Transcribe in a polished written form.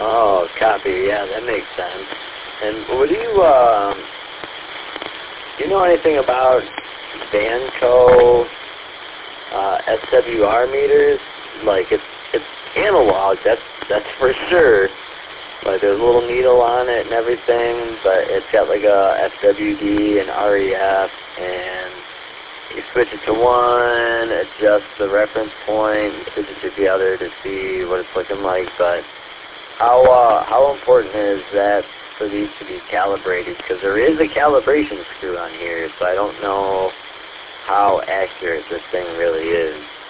Oh, copy. Yeah, that makes sense. And what do you know anything about Vanco SWR meters? Like it's analog. That's for sure. Like there's a little needle on it and everything, but it's got like a FWD and REF, and you switch it to one, adjust the reference point, and switch it to the other to see what it's looking like. But how important is that for these to be calibrated? Because there is a calibration screw on here, so I don't know how accurate this thing really is.